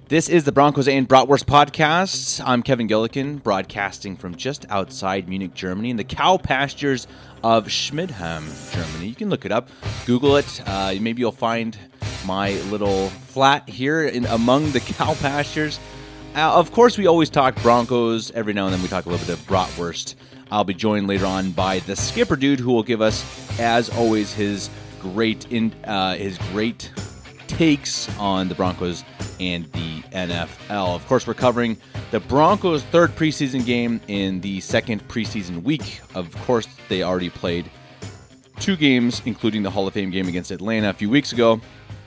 This is the Broncos and Bratwurst podcast. I'm Kevin Gillikin, broadcasting from just outside Munich, Germany, in the cow pastures of Schmidheim, Germany. You can look it up, Google it. Maybe you'll find my little flat here among the cow pastures. Of course, we always talk Broncos. Every now and then we talk a little bit of Bratwurst. I'll be joined later on by the Skipper Dude, who will give us, as always, his great takes on the Broncos and the NFL. Of course, we're covering the Broncos' third preseason game in the second preseason week. Of course, they already played 2 games, including the Hall of Fame game against Atlanta a few weeks ago.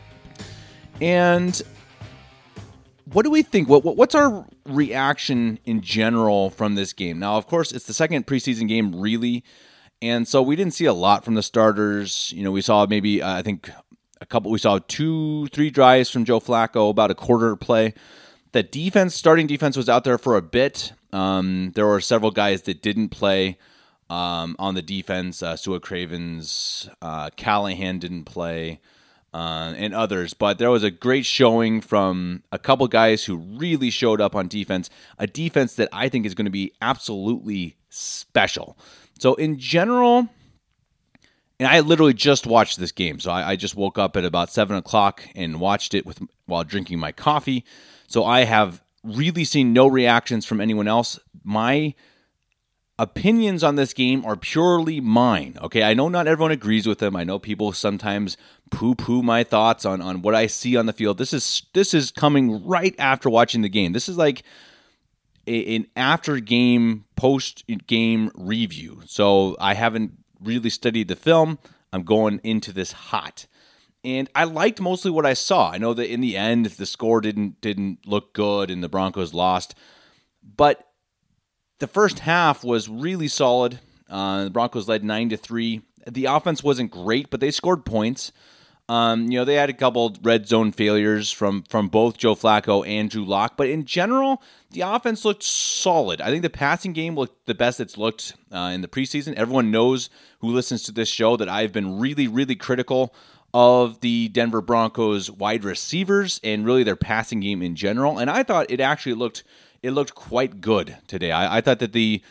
And what do we think? What's our reaction in general from this game? Now, of course, it's the second preseason game, really, and so we didn't see a lot from the starters. You know, we saw maybe, we saw 2-3 drives from Joe Flacco, about a quarter play. The starting defense was out there for a bit. There were several guys that didn't play on the defense. Stuart Cravens, Callahan didn't play, and others. But there was a great showing from a couple guys who really showed up on defense, a defense that I think is going to be absolutely special. So in general, and I literally just watched this game. So I just woke up at about 7 o'clock and watched it while drinking my coffee. So I have really seen no reactions from anyone else. My opinions on this game are purely mine. Okay, I know not everyone agrees with them. I know people sometimes poo-poo my thoughts on what I see on the field. This is coming right after watching the game. This is like an after-game, post-game review. So I haven't really studied the film. I'm going into this hot. And I liked mostly what I saw. I know that in the end, the score didn't look good and the Broncos lost. But the first half was really solid. The Broncos led 9-3. The offense wasn't great, but they scored points. They had a couple red zone failures from both Joe Flacco and Drew Lock. But in general, the offense looked solid. I think the passing game looked the best it's looked in the preseason. Everyone knows who listens to this show that I've been really, really critical of the Denver Broncos wide receivers and really their passing game in general. And I thought it actually looked quite good today. I thought that the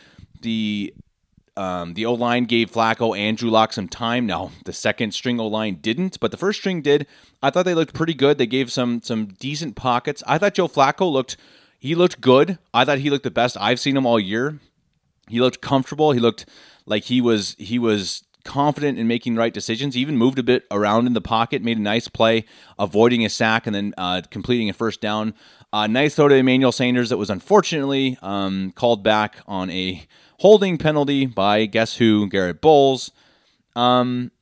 O-line gave Flacco and Drew Lock some time. Now, the second string O-line didn't, but the first string did. I thought they looked pretty good. They gave some decent pockets. I thought Joe Flacco looked good. I thought he looked the best I've seen him all year. He looked comfortable. He looked like he was confident in making the right decisions. He even moved a bit around in the pocket, made a nice play, avoiding a sack and then completing a first down. Nice throw to Emmanuel Sanders that was unfortunately called back on a holding penalty by guess who, Garrett Bowles. And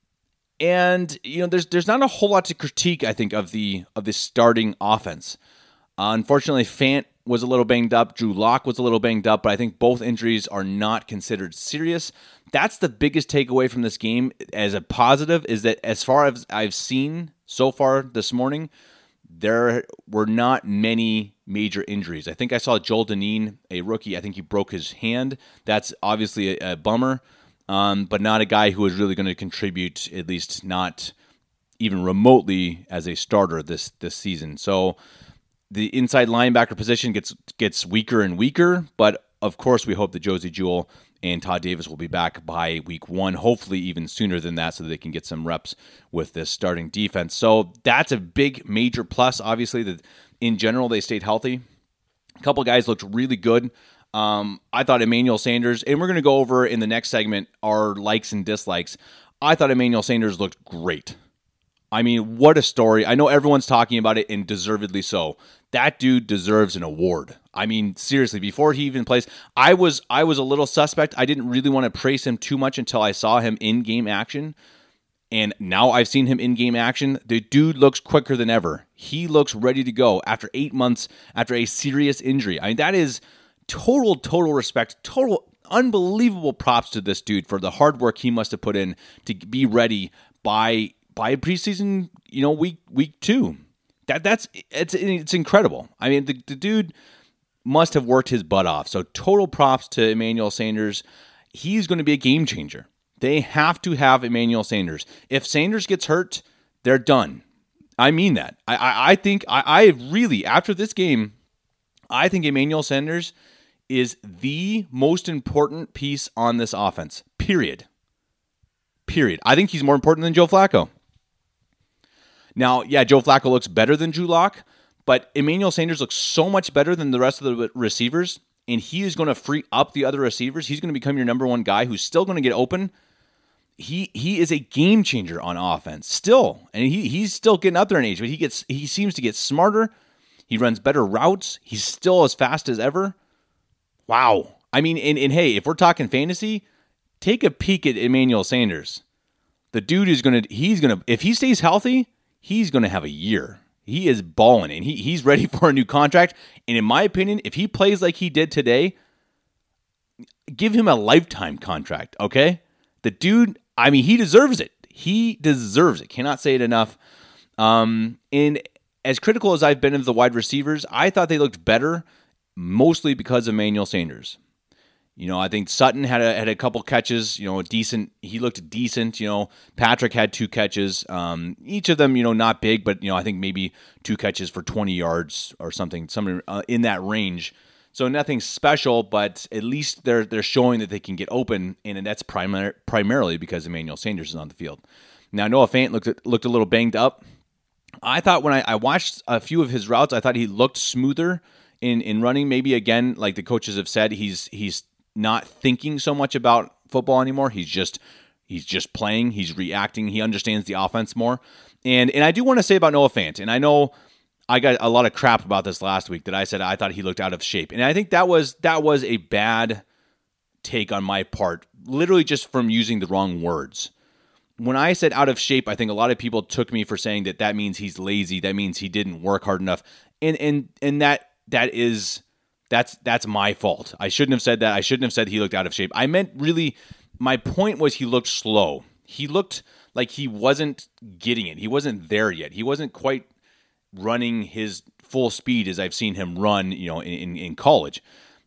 there's not a whole lot to critique, I think, of the starting offense. Unfortunately, Fant was a little banged up. Drew Lock was a little banged up, but I think both injuries are not considered serious. That's the biggest takeaway from this game as a positive, is that as far as I've seen so far this morning, there were not many major injuries. I think I saw Joel Deneen, a rookie. I think he broke his hand. That's obviously a bummer, but not a guy who is really going to contribute, at least not even remotely as a starter this season. So the inside linebacker position gets weaker and weaker, but of course we hope that Josie Jewell and Todd Davis will be back by week 1, hopefully even sooner than that, so that they can get some reps with this starting defense. So that's a big, major plus, obviously, that in general they stayed healthy. A couple guys looked really good. I thought Emmanuel Sanders, and we're going to go over in the next segment our likes and dislikes. I thought Emmanuel Sanders looked great. I mean, what a story. I know everyone's talking about it, and deservedly so. That dude deserves an award. I mean, seriously, before he even plays, I was a little suspect. I didn't really want to praise him too much until I saw him in game action. And now I've seen him in game action. The dude looks quicker than ever. He looks ready to go after 8 months after a serious injury. I mean, that is total respect, total unbelievable props to this dude for the hard work he must have put in to be ready by preseason, week 2. It's incredible. I mean, the dude must have worked his butt off. So total props to Emmanuel Sanders. He's going to be a game changer. They have to have Emmanuel Sanders. If Sanders gets hurt, they're done. I mean that. I think I really, after this game, I think Emmanuel Sanders is the most important piece on this offense. Period. I think he's more important than Joe Flacco. Now, yeah, Joe Flacco looks better than Drew Lock, but Emmanuel Sanders looks so much better than the rest of the receivers, and he is going to free up the other receivers. He's going to become your number one guy who's still going to get open. He is a game changer on offense still, and he's still getting up there in age, but he seems to get smarter. He runs better routes. He's still as fast as ever. Wow. I mean, and hey, if we're talking fantasy, take a peek at Emmanuel Sanders. The dude is if he stays healthy, he's going to have a year. He is balling, and he's ready for a new contract. And in my opinion, if he plays like he did today, give him a lifetime contract, okay? The dude, I mean, he deserves it. He deserves it. Cannot say it enough. And as critical as I've been of the wide receivers, I thought they looked better, mostly because of Emmanuel Sanders. I think Sutton had a couple catches, decent. He looked decent. Patrick had 2 catches. Each of them, not big, but I think maybe 2 catches for 20 yards or something in that range. So nothing special, but at least they're showing that they can get open, and that's primarily because Emmanuel Sanders is on the field. Now Noah Fant looked a little banged up. I thought when I watched a few of his routes, I thought he looked smoother in running. Maybe again, like the coaches have said, he's not thinking so much about football anymore. He's just playing. He's reacting. He understands the offense more. And I do want to say about Noah Fant, and I know I got a lot of crap about this last week that I said I thought he looked out of shape. And I think that was a bad take on my part, literally just from using the wrong words. When I said out of shape, I think a lot of people took me for saying that means he's lazy. That means he didn't work hard enough. And that's my fault. I shouldn't have said that. I shouldn't have said he looked out of shape. I meant really, my point was he looked slow. He looked like he wasn't getting it. He wasn't there yet. He wasn't quite running his full speed as I've seen him run, in college.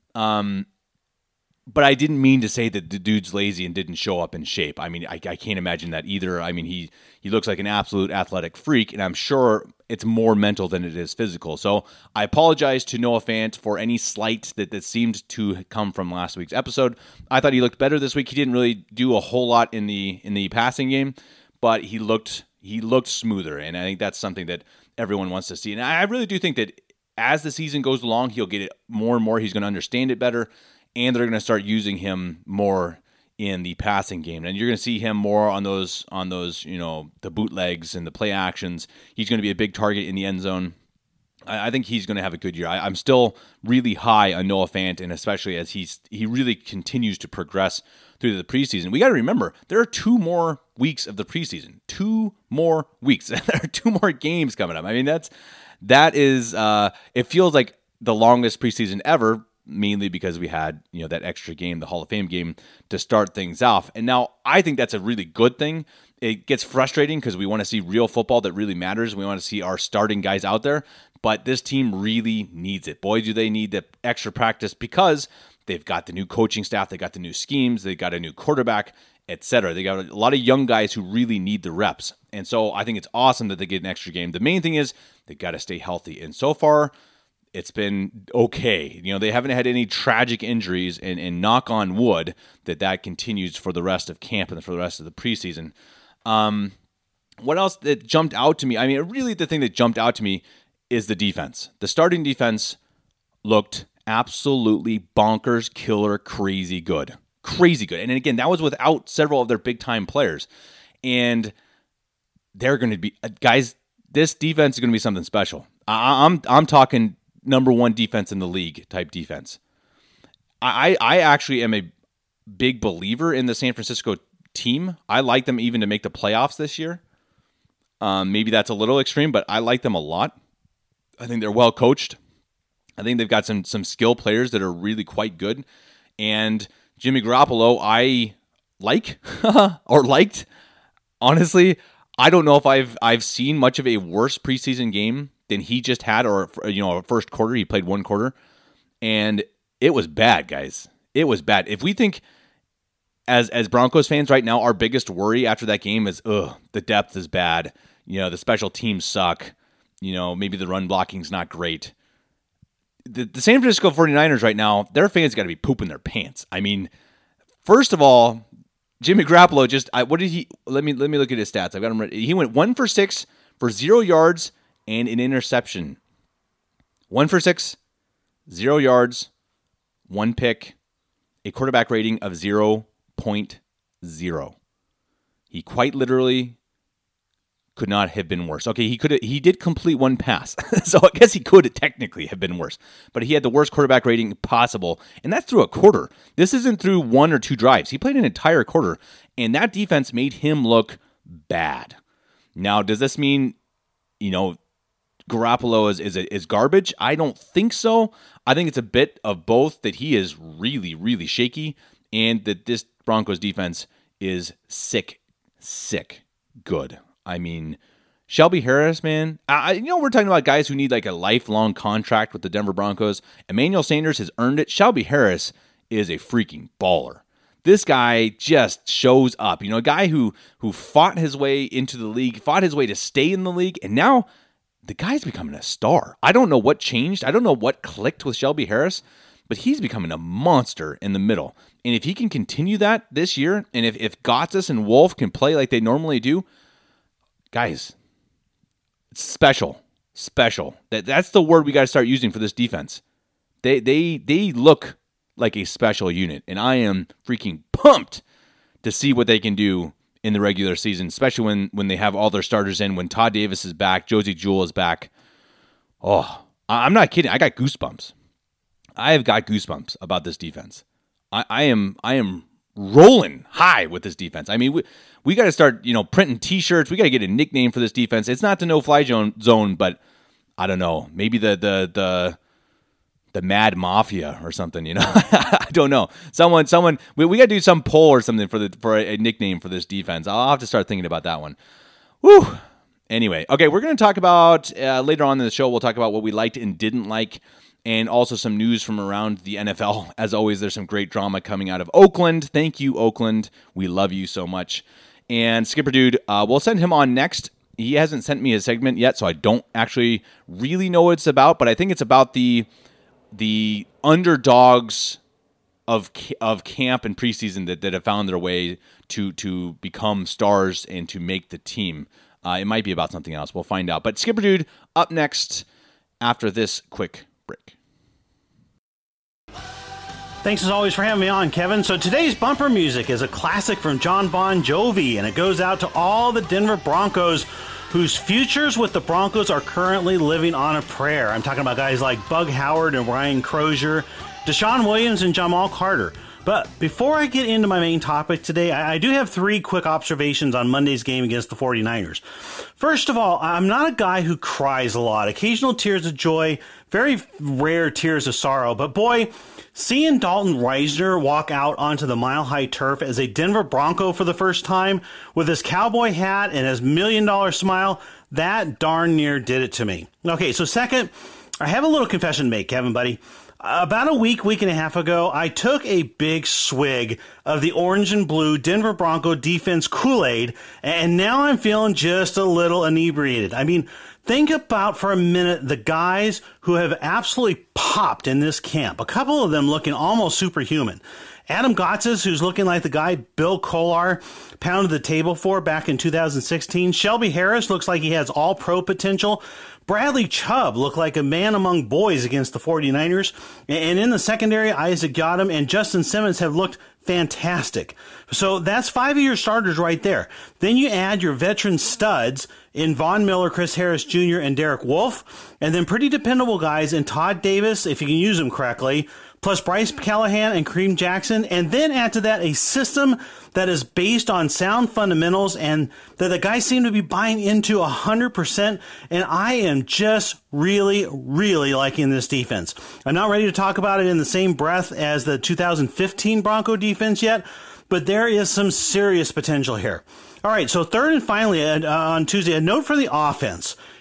But I didn't mean to say that the dude's lazy and didn't show up in shape. I mean, I can't imagine that either. I mean, he looks like an absolute athletic freak, and I'm sure it's more mental than it is physical. So I apologize to Noah Fant for any slight that seemed to come from last week's episode. I thought he looked better this week. He didn't really do a whole lot in the passing game, but he looked smoother, and I think that's something that everyone wants to see. And I really do think that as the season goes along, he'll get it more and more. He's going to understand it better, and they're going to start using him more in the passing game. And you're going to see him more on those, the bootlegs and the play actions. He's going to be a big target in the end zone. I think he's going to have a good year. I'm still really high on Noah Fant, and especially as he really continues to progress through the preseason. We got to remember, there are 2 more weeks of the preseason. 2 more weeks. There are 2 more games coming up. I mean, that is it feels like the longest preseason ever, mainly because we had, that extra game, the Hall of Fame game, to start things off. And now I think that's a really good thing. It gets frustrating because we want to see real football that really matters. We want to see our starting guys out there, but this team really needs it. Boy, do they need the extra practice because they've got the new coaching staff, they got the new schemes, they got a new quarterback, etc. They got a lot of young guys who really need the reps. And so I think it's awesome that they get an extra game. The main thing is they got to stay healthy. And so far, it's been okay. They haven't had any tragic injuries, and knock on wood that continues for the rest of camp and for the rest of the preseason. What else that jumped out to me? I mean, really the thing that jumped out to me is the defense. The starting defense looked absolutely bonkers, killer, crazy good. Crazy good. And again, that was without several of their big-time players. And they're going to be, guys, this defense is going to be something special. I'm talking number 1 defense in the league type defense. I actually am a big believer in the San Francisco team. I like them even to make the playoffs this year. Maybe that's a little extreme, but I like them a lot. I think they're well coached. I think they've got some skill players that are really quite good. And Jimmy Garoppolo, I like or liked. Honestly, I don't know if I've seen much of a worse preseason game than he just had, or first quarter. He played 1 quarter, and it was bad, guys. It was bad. If we think as Broncos fans right now, our biggest worry after that game is, the depth is bad. the special teams suck. Maybe the run blocking's not great. The San Francisco 49ers right now, their fans got to be pooping their pants. I mean, first of all, Jimmy Garoppolo what did he, let me look at his stats. I've got him ready. He went 1 for 6 for 0 yards and an interception. 1 for 6, 0 yards, 1 pick, a quarterback rating of 0.0. He quite literally could not have been worse. Okay, he did complete 1 pass, so I guess he could technically have been worse. But he had the worst quarterback rating possible, and that's through a quarter. This isn't through 1 or 2 drives. He played an entire quarter, and that defense made him look bad. Now, does this mean, Garoppolo is garbage? I don't think so. I think it's a bit of both, that he is really, really shaky, and that this Broncos defense is sick good. I mean, Shelby Harris, man, we're talking about guys who need like a lifelong contract with the Denver Broncos. Emmanuel Sanders has earned it. Shelby Harris is a freaking baller. This guy just shows up. A guy who fought his way into the league, fought his way to stay in the league, and now the guy's becoming a star. I don't know what changed. I don't know what clicked with Shelby Harris, but he's becoming a monster in the middle. And if he can continue that this year, and if Gotsis and Wolf can play like they normally do, guys, it's special. That's the word we got to start using for this defense. They look like a special unit, and I am freaking pumped to see what they can do in the regular season, especially when they have all their starters in, when Todd Davis is back, Josie Jewell is back. Oh, I'm not kidding. I got goosebumps. I have got goosebumps about this defense. I am rolling high with this defense. I mean, we got to start, printing T-shirts. We got to get a nickname for this defense. It's not the no-fly zone, but I don't know. Maybe the Mad Mafia or something. I don't know. Someone. We got to do some poll or something for a nickname for this defense. I'll have to start thinking about that one. Whew. Anyway, okay, we're going to talk about later on in the show. We'll talk about what we liked and didn't like, and also some news from around the NFL. As always, there's some great drama coming out of Oakland. Thank you, Oakland. We love you so much. And Skipper Dude, we'll send him on next. He hasn't sent me a segment yet, so I don't actually really know what it's about, but I think it's about the underdogs of camp and preseason that have found their way to become stars and to make the team. It might be about something else. We'll find out. But Skipper Dude, up next after this quick break. Thanks as always for having me on, Kevin. So today's bumper music is a classic from John Bon Jovi, and it goes out to all the Denver Broncos whose futures with the Broncos are currently living on a prayer. I'm talking about guys like Bug Howard and Ryan Crozier, Deshaun Williams and Jamal Carter. But before I get into my main topic today, I do have 3 quick observations on Monday's game against the 49ers. First of all, I'm not a guy who cries a lot. Occasional tears of joy, very rare tears of sorrow. But boy, seeing Dalton Reisner walk out onto the mile-high turf as a Denver Bronco for the first time with his cowboy hat and his $1 million smile, that darn near did it to me. Okay, so second, I have a little confession to make, Kevin, buddy. About a week and a half ago, I took a big swig of the orange and blue Denver Bronco defense Kool-Aid, and now I'm feeling just a little inebriated. I mean, think about for a minute the guys who have absolutely popped in this camp. A couple of them looking almost superhuman. Adam Gotsis, who's looking like the guy Bill Kollar pounded the table for back in 2016. Shelby Harris looks like he has all-pro potential. Bradley Chubb looked like a man among boys against the 49ers. And in the secondary, Isaac Yiadom and Justin Simmons have looked fantastic. So that's 5 of your starters right there. Then you add your veteran studs in Von Miller, Chris Harris Jr., and Derek Wolfe, and then pretty dependable guys in Todd Davis, if you can use them correctly, plus Bryce Callahan and Kareem Jackson, and then add to that a system that is based on sound fundamentals and that the guys seem to be buying into 100%, and I am just really, really liking this defense. I'm not ready to talk about it in the same breath as the 2015 Bronco defense yet, but there is some serious potential here. All right, so third and finally on Tuesday, a note for the offense.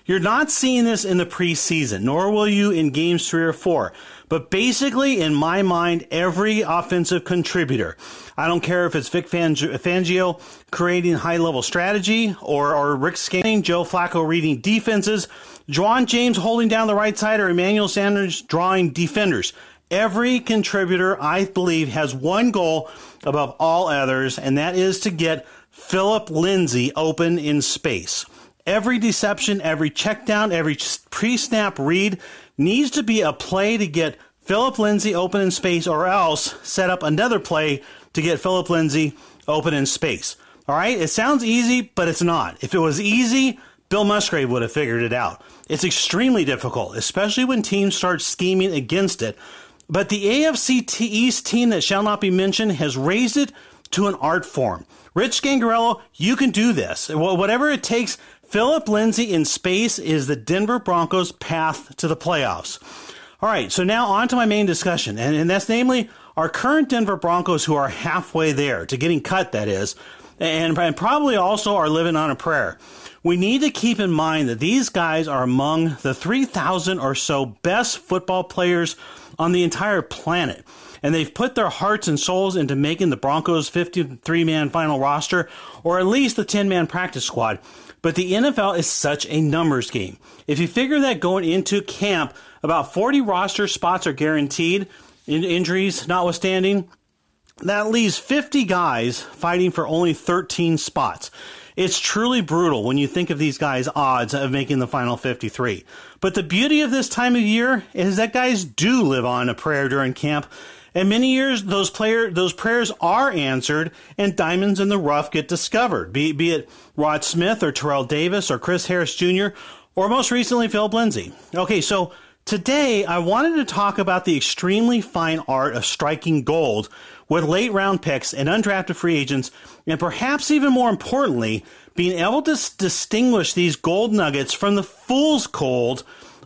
You're not seeing this in the preseason, nor will you in games 3 or 4. But basically, in my mind, every offensive contributor, I don't care if it's Vic Fangio creating high-level strategy or Rick Scanning, Joe Flacco reading defenses, Juwan James holding down the right side, or Emmanuel Sanders drawing defenders. Every contributor, I believe, has one goal above all others, and that is to get Phillip Lindsay open in space. Every deception, every check down, every pre-snap read needs to be a play to get Phillip Lindsay open in space, or else set up another play to get Phillip Lindsay open in space. All right? It sounds easy, but it's not. If it was easy, Bill Musgrave would have figured it out. It's extremely difficult, especially when teams start scheming against it. But the AFC East team that shall not be mentioned has raised it to an art form. Rich Scangarello, you can do this. Whatever it takes, Phillip Lindsay in space is the Denver Broncos' path to the playoffs. All right, so now on to my main discussion, and that's namely our current Denver Broncos, who are halfway there, to getting cut, that is, and probably also are living on a prayer. We need to keep in mind that these guys are among the 3,000 or so best football players on the entire planet. And they've put their hearts and souls into making the Broncos' 53-man final roster, or at least the 10-man practice squad. But the NFL is such a numbers game. If you figure that going into camp, about 40 roster spots are guaranteed, injuries notwithstanding, that leaves 50 guys fighting for only 13 spots. It's truly brutal when you think of these guys' odds of making the final 53. But the beauty of this time of year is that guys do live on a prayer during camp. And many years, those prayers are answered, and diamonds in the rough get discovered, be it Rod Smith or Terrell Davis or Chris Harris Jr., or most recently, Phillip Lindsay. Okay, so today I wanted to talk about the extremely fine art of striking gold with late-round picks and undrafted free agents, and perhaps even more importantly, being able to distinguish these gold nuggets from the fool's gold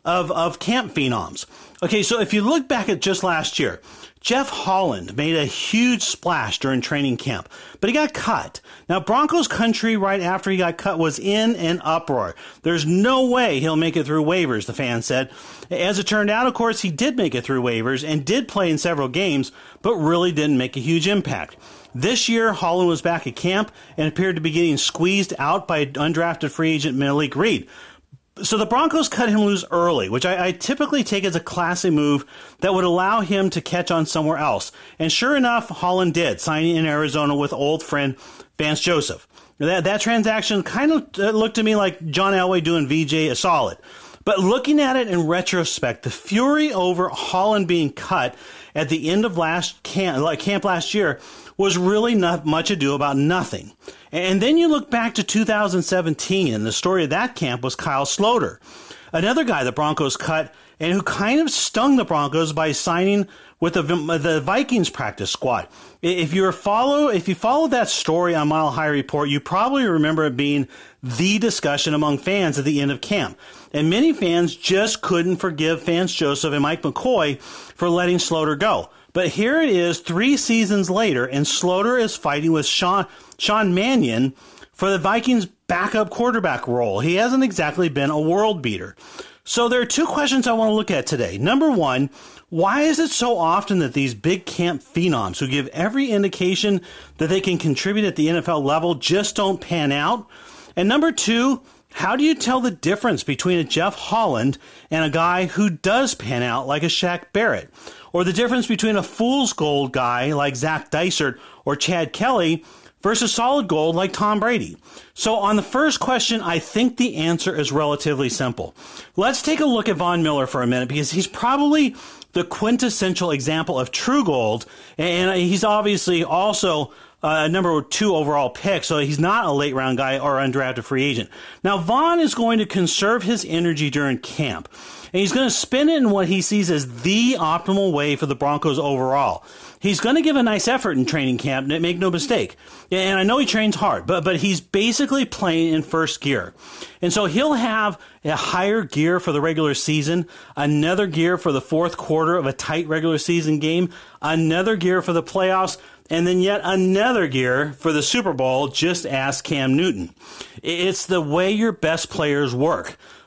of camp phenoms. Okay, so if you look back at just last year, Jeff Holland made a huge splash during training camp, but he got cut. Now, Broncos country right after he got cut was in an uproar. There's no way he'll make it through waivers, the fans said. As it turned out, of course, he did make it through waivers and did play in several games, but really didn't make a huge impact. This year, Holland was back at camp and appeared to be getting squeezed out by undrafted free agent Malik Reed. So the Broncos cut him loose early, which I typically take as a classy move that would allow him to catch on somewhere else. And sure enough, Holland did, signing in Arizona with old friend Vance Joseph. That transaction kind of looked to me like John Elway doing VJ a solid. But looking at it in retrospect, the fury over Holland being cut at the end of camp last year was really not much ado about nothing. And then you look back to 2017, and the story of that camp was Kyle Sloter, another guy the Broncos cut and who kind of stung the Broncos by signing with the Vikings practice squad. If you follow that story on Mile High Report, you probably remember it being the discussion among fans at the end of camp. And many fans just couldn't forgive Vance Joseph and Mike McCoy for letting Sloter go. But here it is 3 seasons later, and Sloter is fighting with Sean Mannion for the Vikings' backup quarterback role. He hasn't exactly been a world beater. So there are 2 questions I want to look at today. Number 1, why is it so often that these big camp phenoms who give every indication that they can contribute at the NFL level just don't pan out? And number 2, how do you tell the difference between a Jeff Holland and a guy who does pan out like a Shaq Barrett? Or the difference between a fool's gold guy like Zach Dysert or Chad Kelly versus solid gold like Tom Brady? So on the first question, I think the answer is relatively simple. Let's take a look at Von Miller for a minute, because he's probably the quintessential example of true gold, and he's obviously also number 2 overall pick, so he's not a late round guy or undrafted free agent. Now, Vaughn is going to conserve his energy during camp, and he's going to spend it in what he sees as the optimal way for the Broncos overall. He's going to give a nice effort in training camp, make no mistake. And I know he trains hard, but he's basically playing in first gear. And so he'll have a higher gear for the regular season, another gear for the fourth quarter of a tight regular season game, another gear for the playoffs, and then yet another gear for the Super Bowl. Just ask Cam Newton. It's the way your best players work.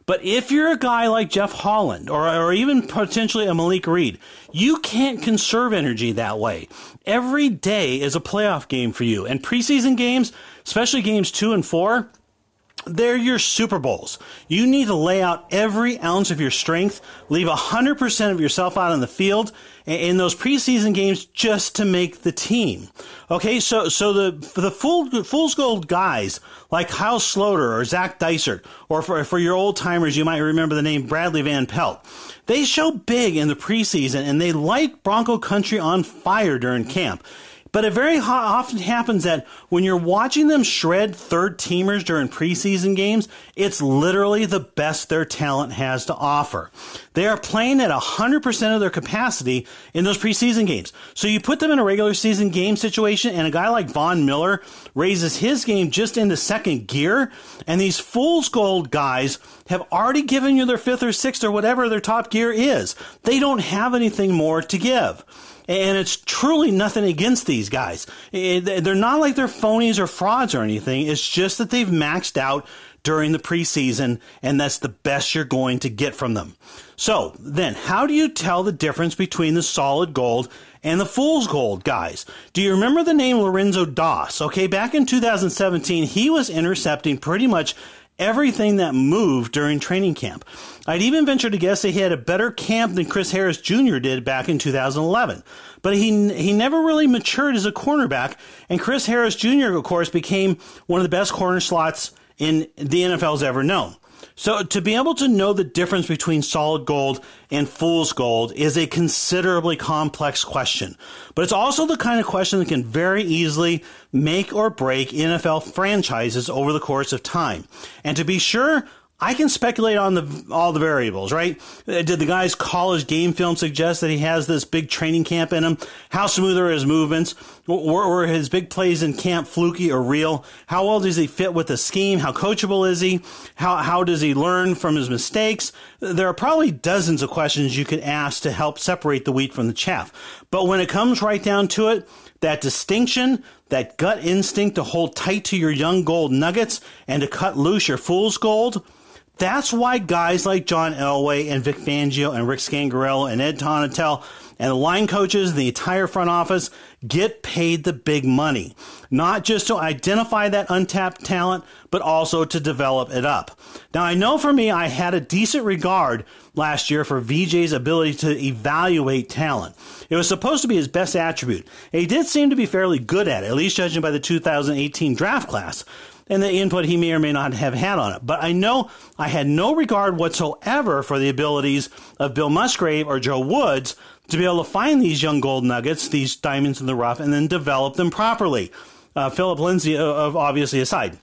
But if you're a guy like Jeff Holland or even potentially a Malik Reed, you can't conserve energy that way. Every day is a playoff game for you. And preseason games, especially games 2 and 4, they're your Super Bowls. You need to lay out every ounce of your strength, leave 100% of yourself out on the field in those preseason games just to make the team. Okay, so the Fool's Gold guys like Kyle Sloter or Zach Dysert, or for your old timers, you might remember the name Bradley Van Pelt. They show big in the preseason and they light Bronco country on fire during camp. But it very often happens that when you're watching them shred third-teamers during preseason games, it's literally the best their talent has to offer. They are playing at 100% of their capacity in those preseason games. So you put them in a regular season game situation, and a guy like Von Miller raises his game just into second gear, and these Fool's Gold guys have already given you their fifth or sixth or whatever their top gear is. They don't have anything more to give. And it's truly nothing against these guys. They're not like they're phonies or frauds or anything. It's just that they've maxed out during the preseason, and that's the best you're going to get from them. So then, how do you tell the difference between the solid gold and the Fool's Gold guys? Do you remember the name Lorenzo Doss? Okay, back in 2017, he was intercepting pretty much everything that moved during training camp. I'd even venture to guess that he had a better camp than Chris Harris Jr. did back in 2011. But he never really matured as a cornerback, and Chris Harris Jr., of course, became one of the best corner slots in the NFL's ever known. So to be able to know the difference between solid gold and Fool's Gold is a considerably complex question. But it's also the kind of question that can very easily make or break NFL franchises over the course of time. And to be sure, I can speculate on all the variables, right? Did the guy's college game film suggest that he has this big training camp in him? How smooth are his movements? Were his big plays in camp fluky or real? How well does he fit with the scheme? How coachable is he? How does he learn from his mistakes? There are probably dozens of questions you could ask to help separate the wheat from the chaff. But when it comes right down to it, that distinction, that gut instinct to hold tight to your young gold nuggets and to cut loose your Fool's Gold, that's why guys like John Elway and Vic Fangio and Rick Scangarello and Ed Donatel and the line coaches and the entire front office get paid the big money, not just to identify that untapped talent, but also to develop it up. Now, I know for me, I had a decent regard last year for VJ's ability to evaluate talent. It was supposed to be his best attribute. And he did seem to be fairly good at it, at least judging by the 2018 draft class and the input he may or may not have had on it. But I know I had no regard whatsoever for the abilities of Bill Musgrave or Joe Woods to be able to find these young gold nuggets, these diamonds in the rough, and then develop them properly. Philip Lindsay, obviously, aside.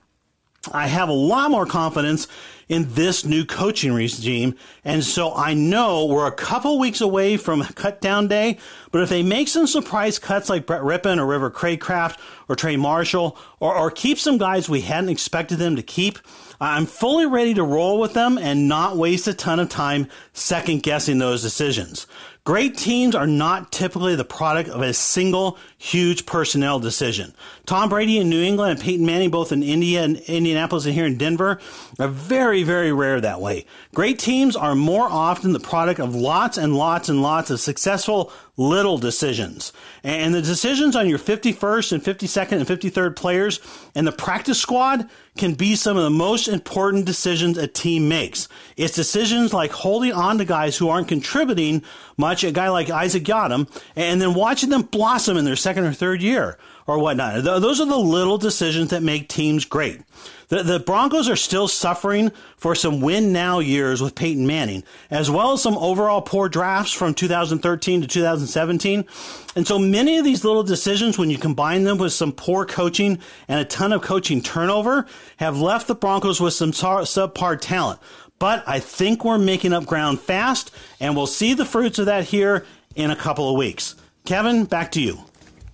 I have a lot more confidence in this new coaching regime, and so I know we're a couple weeks away from cut down day, but if they make some surprise cuts like Brett Rippon or River Craycraft or Trey Marshall, or keep some guys we hadn't expected them to keep, I'm fully ready to roll with them and not waste a ton of time second-guessing those decisions. Great teams are not typically the product of a single huge personnel decision. Tom Brady in New England and Peyton Manning both in India and Indianapolis and here in Denver are very, very rare that way. Great teams are more often the product of lots and lots and lots of successful little decisions. And the decisions on your 51st and 52nd and 53rd players and the practice squad can be some of the most important decisions a team makes. It's decisions like holding on to guys who aren't contributing much, a guy like Isaac Yiadom, and then watching them blossom in their second or third year or whatnot. Those are the little decisions that make teams great. The Broncos are still suffering for some win-now years with Peyton Manning, as well as some overall poor drafts from 2013 to 2017. And so many of these little decisions, when you combine them with some poor coaching and a ton of coaching turnover, have left the Broncos with some subpar talent. But I think we're making up ground fast, and we'll see the fruits of that here in a couple of weeks. Kevin, back to you.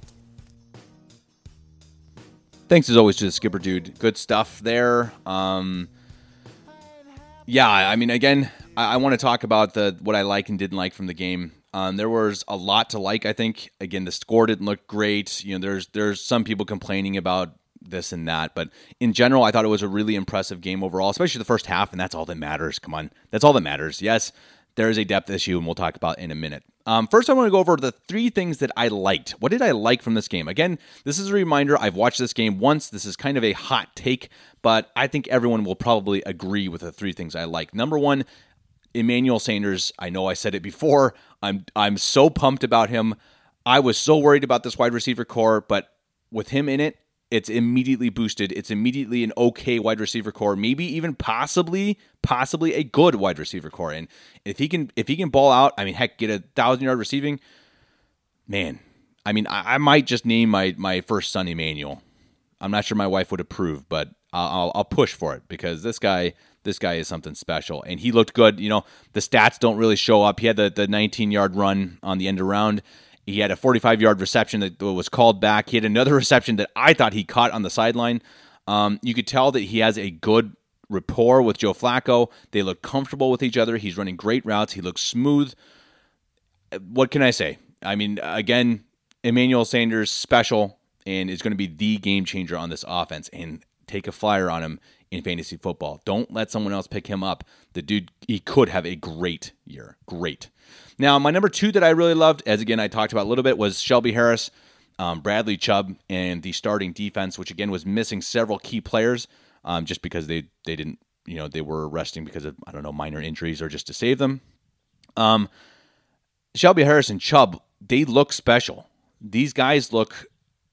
Thanks as always to the Skipper Dude. Good stuff there. Yeah, I mean, again, I want to talk about what I like and didn't like from the game. There was a lot to like, I think. Again, the score didn't look great. You know, there's some people complaining about this and that. But in general, I thought it was a really impressive game overall, especially the first half, and that's all that matters. Come on. That's all that matters. Yes, there is a depth issue, and we'll talk about in a minute. First, I want to go over the 3 things that I liked. What did I like from this game? Again, this is a reminder. I've watched this game once. This is kind of a hot take, but I think everyone will probably agree with the 3 things I like. Number 1, Emmanuel Sanders. I know I said it before. I'm so pumped about him. I was so worried about this wide receiver core, but with him in it, it's immediately boosted. It's immediately an okay wide receiver core, maybe even possibly a good wide receiver core. And if he can ball out, I mean, heck, get 1,000-yard receiving, man. I mean, I might just name my first son Emmanuel. I'm not sure my wife would approve, but I'll push for it because this guy is something special, and he looked good. You know, the stats don't really show up. He had the 19-yard run on the end around. He had a 45-yard reception that was called back. He had another reception that I thought he caught on the sideline. You could tell that he has a good rapport with Joe Flacco. They look comfortable with each other. He's running great routes. He looks smooth. What can I say? I mean, again, Emmanuel Sanders special and is going to be the game changer on this offense. And take a flyer on him in fantasy football. Don't let someone else pick him up. The dude, he could have a great year. Great. Now, my number 2 that I really loved, as again I talked about a little bit, was Shelby Harris, Bradley Chubb, and the starting defense, which again was missing several key players just because they didn't, they were resting because of, I don't know, minor injuries or just to save them. Shelby Harris and Chubb, they look special. These guys look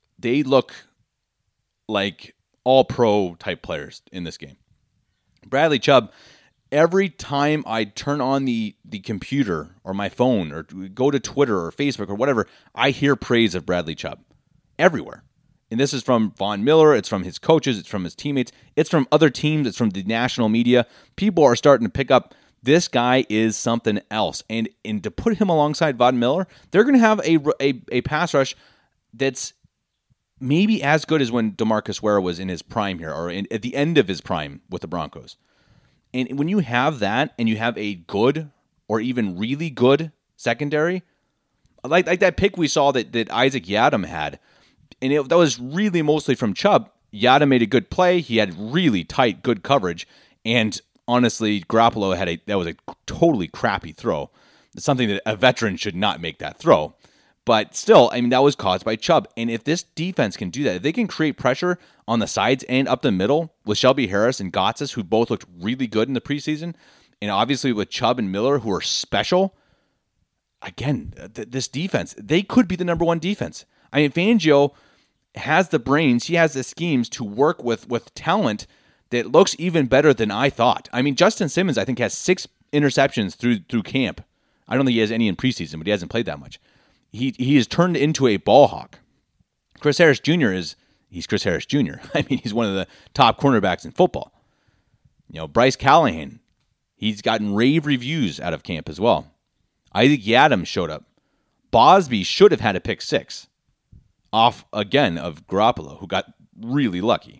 like all-pro type players in this game. Bradley Chubb, every time I turn on the computer or my phone or go to Twitter or Facebook or whatever, I hear praise of Bradley Chubb everywhere. And this is from Von Miller, it's from his coaches, it's from his teammates, it's from other teams, it's from the national media. People are starting to pick up, this guy is something else. And to put him alongside Von Miller, they're going to have a pass rush that's maybe as good as when DeMarcus Ware was in his prime here, or at the end of his prime with the Broncos. And when you have that, and you have a good or even really good secondary, like that pick we saw that Isaac Yiadom had, and that was really mostly from Chubb. Yiadom made a good play. He had really tight, good coverage, and honestly, Garoppolo that was a totally crappy throw. It's something that a veteran should not make that throw. But still, I mean, that was caused by Chubb. And if this defense can do that, if they can create pressure on the sides and up the middle with Shelby Harris and Gotsis, who both looked really good in the preseason, and obviously with Chubb and Miller, who are special, again, this defense, they could be the number 1 defense. I mean, Fangio has the brains, he has the schemes to work with talent that looks even better than I thought. I mean, Justin Simmons, I think, has 6 interceptions through camp. I don't think he has any in preseason, but he hasn't played that much. He has turned into a ball hawk. Chris Harris Jr. he's Chris Harris Jr. I mean, he's one of the top cornerbacks in football. Bryce Callahan, he's gotten rave reviews out of camp as well. Isaac Yiadom showed up. Bosby should have had a pick 6 off, again, of Garoppolo, who got really lucky.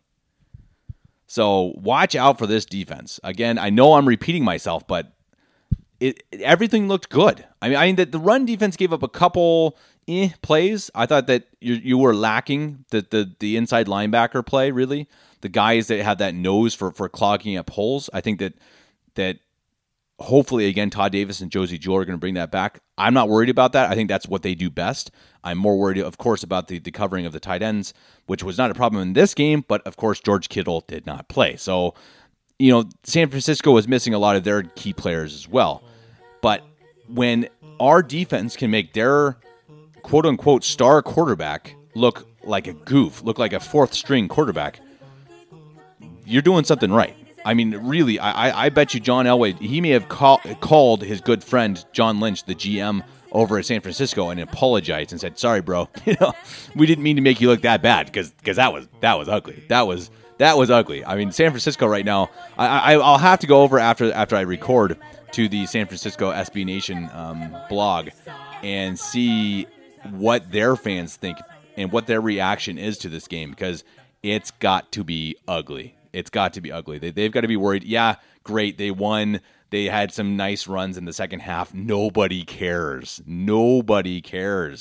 So watch out for this defense. Again, I know I'm repeating myself, but everything looked good. I mean, the run defense gave up a couple plays. I thought that you were lacking the inside linebacker play, really. The guys that have that nose for clogging up holes. I think that hopefully, again, Todd Davis and Josie Jewell are going to bring that back. I'm not worried about that. I think that's what they do best. I'm more worried, of course, about the covering of the tight ends, which was not a problem in this game, but of course, George Kittle did not play. So, San Francisco was missing a lot of their key players as well. But when our defense can make their quote-unquote star quarterback look like a goof, look like a 4th-string quarterback, you're doing something right. I mean, really, I bet you John Elway, he may have called his good friend John Lynch, the GM, over at San Francisco and apologized and said, "Sorry, bro, we didn't mean to make you look that bad because that was ugly. That was ugly." I mean, San Francisco right now, I'll have to go over after I record to the San Francisco SB Nation blog and see what their fans think and what their reaction is to this game, because it's got to be ugly. It's got to be ugly. They've got to be worried. Yeah, great. They won. They had some nice runs in the second half. Nobody cares. Nobody cares.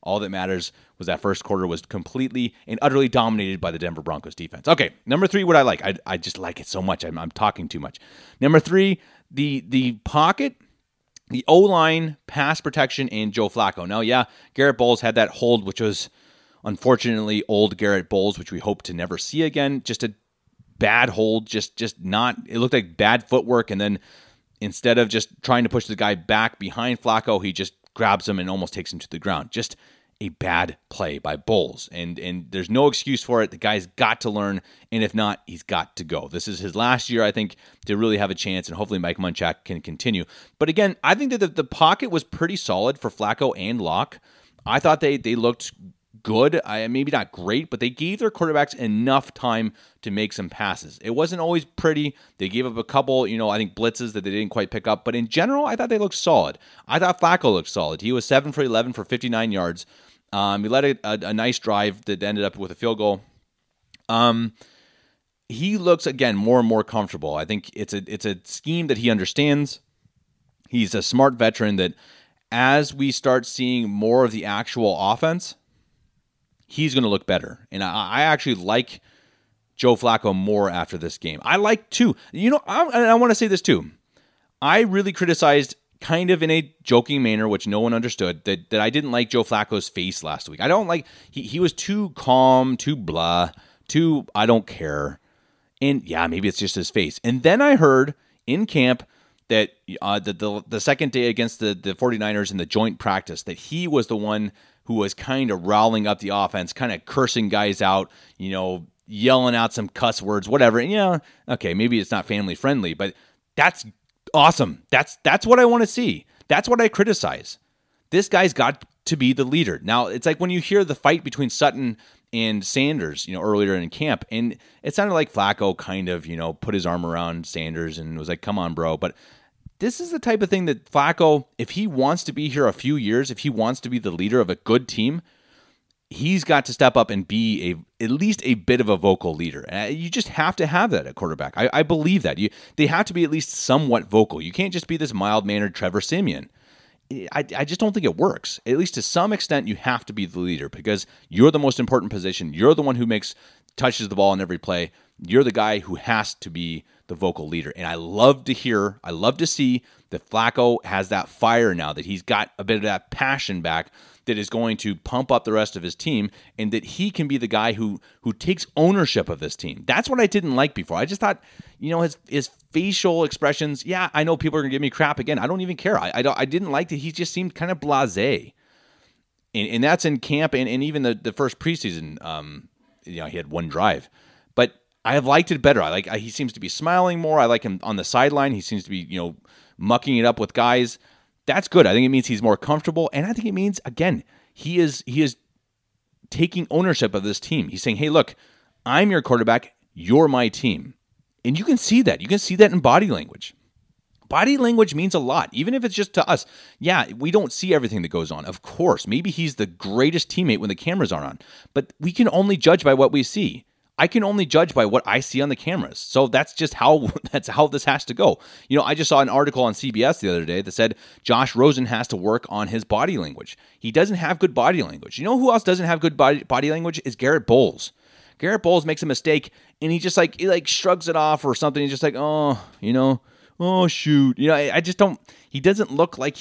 All that matters was that first quarter was completely and utterly dominated by the Denver Broncos defense. Okay, number 3, what I like. I just like it so much. I'm talking too much. Number 3, the pocket, the O-line, pass protection, and Joe Flacco. Now, yeah, Garrett Bowles had that hold, which was unfortunately old Garrett Bowles, which we hope to never see again. Just a bad hold, just not, it looked like bad footwork, and then instead of just trying to push the guy back behind Flacco, he just grabs him and almost takes him to the ground. Just a bad play by Bowles, and there's no excuse for it. The guy's got to learn, and if not, he's got to go. This is his last year, I think, to really have a chance, and hopefully Mike Munchak can continue. But again, I think that the pocket was pretty solid for Flacco and Locke. I thought they looked good. Maybe not great, but they gave their quarterbacks enough time to make some passes. It wasn't always pretty. They gave up a couple, I think blitzes that they didn't quite pick up. But in general, I thought they looked solid. I thought Flacco looked solid. He was 7 for 11 for 59 yards. He led a nice drive that ended up with a field goal. He looks, again, more and more comfortable. I think it's a scheme that he understands. He's a smart veteran that as we start seeing more of the actual offense, he's going to look better. And I actually like Joe Flacco more after this game. I like, too. I want to say this, too. I really criticized, kind of in a joking manner, which no one understood, that I didn't like Joe Flacco's face last week. I don't like, he was too calm, too blah, too I don't care. And yeah, maybe it's just his face. And then I heard in camp that the second day against the 49ers in the joint practice, that he was the one who was kind of riling up the offense, kind of cursing guys out, yelling out some cuss words, whatever. And okay, maybe it's not family friendly, but that's awesome. That's what I want to see. That's what I criticize. This guy's got to be the leader. Now, it's like when you hear the fight between Sutton and Sanders, earlier in camp, and it sounded like Flacco kind of, put his arm around Sanders and was like, come on, bro. But this is the type of thing that Flacco, if he wants to be here a few years, if he wants to be the leader of a good team, he's got to step up and be at least a bit of a vocal leader. You just have to have that at quarterback. I believe that. They have to be at least somewhat vocal. You can't just be this mild-mannered Trevor Siemian. I just don't think it works. At least to some extent, you have to be the leader because you're the most important position. You're the one who touches the ball in every play. You're the guy who has to be the vocal leader. And I love to see that Flacco has that fire now, that he's got a bit of that passion back that is going to pump up the rest of his team, and that he can be the guy who takes ownership of this team. That's what I didn't like before. I just thought, his facial expressions, yeah, I know people are going to give me crap again. I don't even care. I didn't like that he just seemed kind of blasé. And that's in camp and even the first preseason, he had one drive. But I have liked it better. He seems to be smiling more. I like him on the sideline. He seems to be, mucking it up with guys. That's good. I think it means he's more comfortable, and I think it means, again, he is taking ownership of this team. He's saying, hey, look, I'm your quarterback, you're my team. And you can see that. You can see that in body language. Body language means a lot, even if it's just to us. Yeah, we don't see everything that goes on. Of course, maybe he's the greatest teammate when the cameras aren't on, but we can only judge by what we see. I can only judge by what I see on the cameras. So that's how this has to go. I just saw an article on CBS the other day that said Josh Rosen has to work on his body language. He doesn't have good body language. You know who else doesn't have good body language? Is Garrett Bowles. Garrett Bowles makes a mistake and he just he shrugs it off or something. He's just like, oh shoot. I just don't, he doesn't look like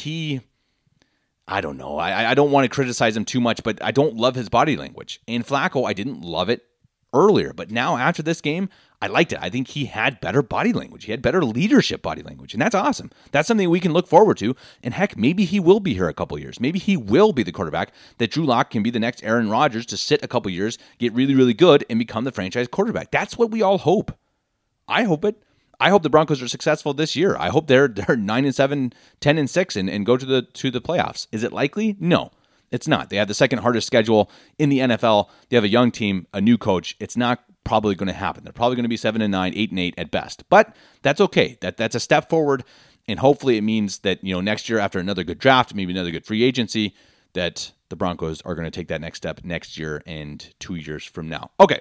I don't know. I don't want to criticize him too much, but I don't love his body language. And Flacco, I didn't love it earlier, but now after this game, I liked it. I think he had better body language. He had better leadership body language, and that's awesome. That's something we can look forward to, and heck, maybe he will be here a couple years. Maybe he will be the quarterback that Drew Lock can be the next Aaron Rodgers to sit a couple years, get really, really good, and become the franchise quarterback. That's what we all hope. I hope it. I hope the Broncos are successful this year. I hope they're 9-7, 10-6, and go to the playoffs. Is it likely? No. It's not. They have the second hardest schedule in the NFL. They have a young team, a new coach. It's not probably going to happen. They're probably going to be 7-9, 8-8 at best. But that's okay. That's a step forward, and hopefully it means that next year after another good draft, maybe another good free agency, that the Broncos are going to take that next step next year and 2 years from now. Okay.